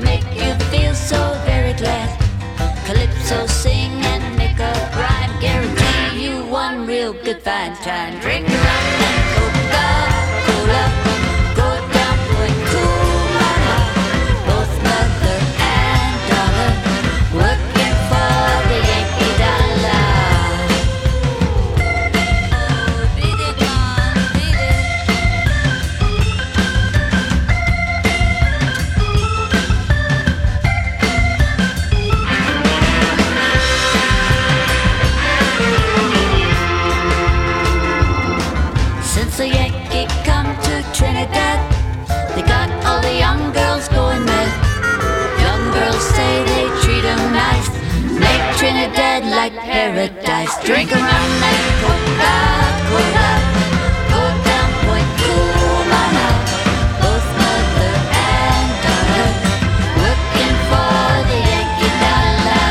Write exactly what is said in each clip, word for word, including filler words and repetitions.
make you feel so very glad. Calypso, sing and make a rhyme. Guarantee you one real good fine time. Drink rum and Coca-Cola. Go down Point Coolala. Both mother and daughter working for the Yankee dollar. Oh, beat it, Mom, beat it. Since the Yankee come to Trinidad, they got all the young girls going mad. Young girls say they treat 'em nice, make Trinidad like paradise. Drink a rum and Coca-Cola. Go down Point Coolala. Both mother and daughter working for the Yankee dollar.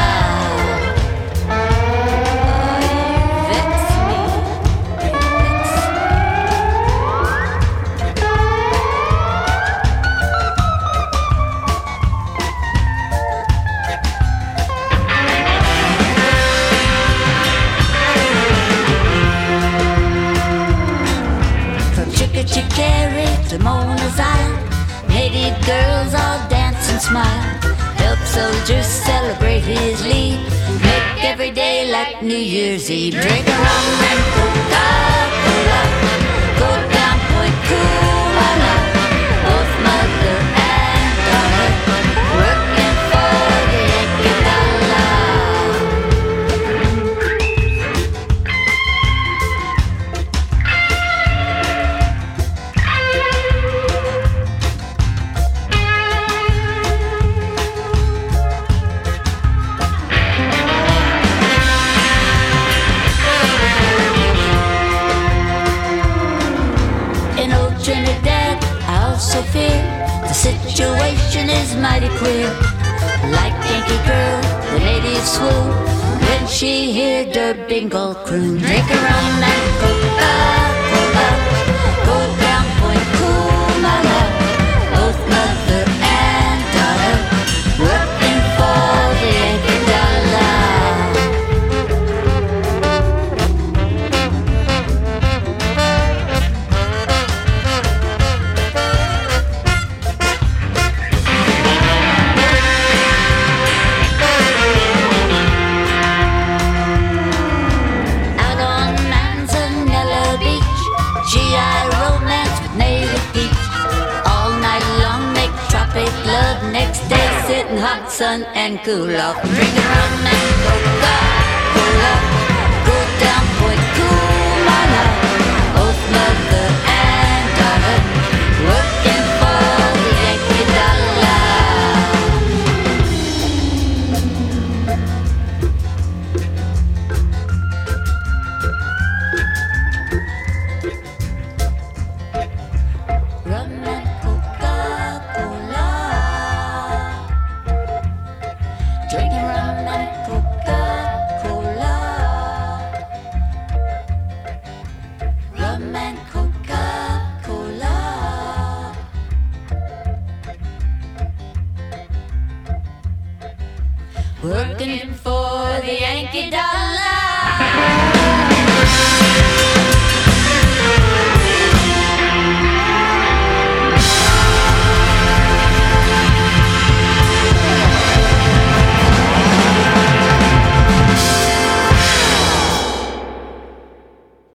Oh, you vex me. You vex me. From Chicka-Chickaree to Mona's Island, native girls all dance and smile. Help soldiers celebrate his leave, make every day like New Year's Eve. Drink a rum and Coca-Cola. Go down Point Coolala. Both mother and daughter working for the Yankee dollar. In old Trinidad, I also fear the situation is mighty queer. Like Yankee girl, the natives swoon when she hear der bingle croon. Drink a rum and Coca-Cola. Go down Point Coolala. Both mother and daughter working for the Yankee dollar. Out on Manzanella Beach, G I romance with native peach. All night long make tropic love. Next day sit in hot sun and cool off. Drink a rum and Coca-Cola. Go down Point Coolala. Both mother and daughter working for the Yankee dollar. Rum and Coca-Cola. Drinking rum and Coca-Cola. Rum and Coca-Cola. Working for the Yankee dollar.